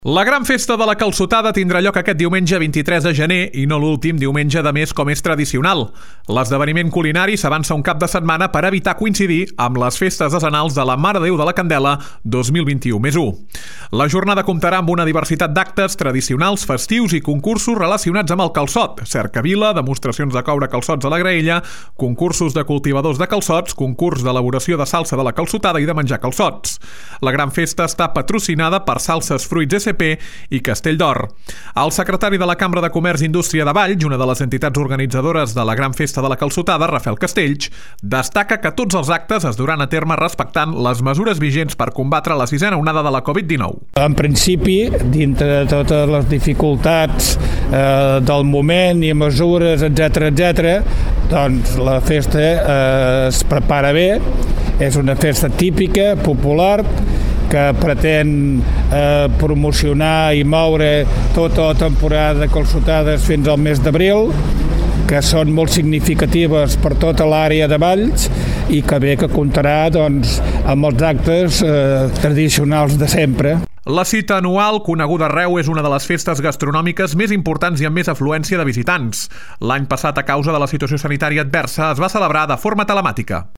La gran festa de la calçotada tindrà lloc aquest diumenge 23 de gener i no l'últim diumenge de mes com és tradicional. L'esdeveniment culinari s'avança un cap de setmana per evitar coincidir amb les festes decenals de la Mare de Déu de la Candela 2021+1. La jornada comptarà amb una diversitat d'actes tradicionals, festius i concursos relacionats amb el calçot, cercavila, demostracions de coure calçots a la graella, concursos de cultivadors de calçots, concurs d'elaboració de salsa de la calçotada i de menjar calçots. La gran festa està patrocinada per Salses Fruits i Castell d'Or. El secretari de la Cambra de Comerç i Indústria de Valls, una de les entitats organitzadores de la Gran Festa de la Calçotada, Rafael Castells, destaca que tots els actes es duran a terme respectant les mesures vigents per combatre la sisena onada de la Covid-19. En principi, dintre de totes les dificultats del moment i mesures, etc., doncs la festa es prepara bé. És una festa típica, popular, que pretén promocionar i moure tota la temporada de calçotades fins al mes d'abril, que són molt significatives per tota l'àrea de Valls i que bé que comptarà amb els actes tradicionals de sempre. La cita anual, coneguda arreu, és una de les festes gastronòmiques més importants i amb més afluència de visitants. L'any passat, a causa de la situació sanitària adversa, es va celebrar de forma telemàtica.